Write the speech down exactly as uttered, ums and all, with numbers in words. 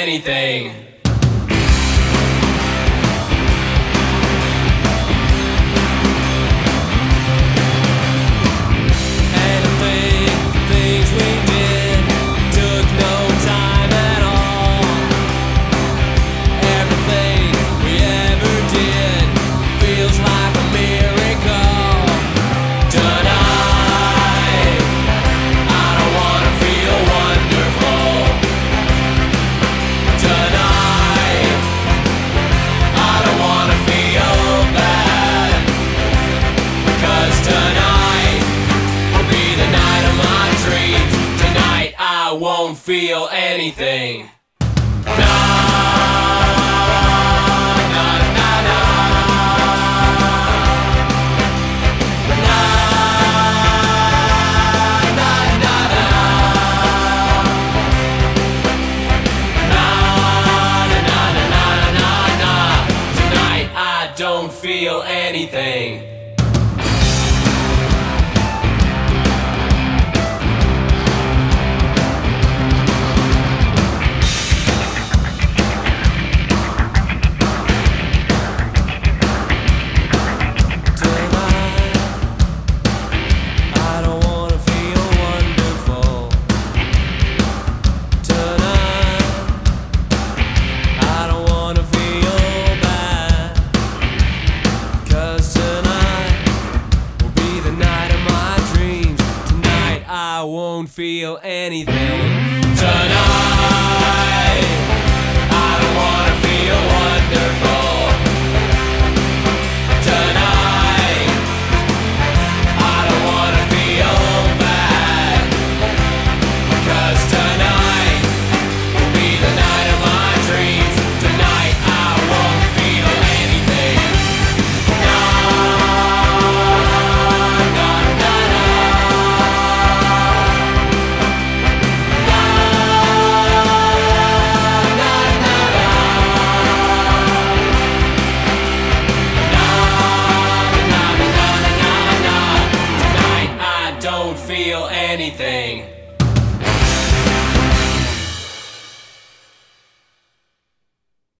anything. I won't feel anything. Na, na, na, na. Na, na, na, na. Na, na, na, na, na, na. Tonight I don't feel anything. I won't feel anything tonight. I don't wanna feel wonderful tonight. I don't wanna feel bad, 'cause tonight will be the night of my dreams. Tonight I won't feel anything. No, no, no, no. Don't feel anything.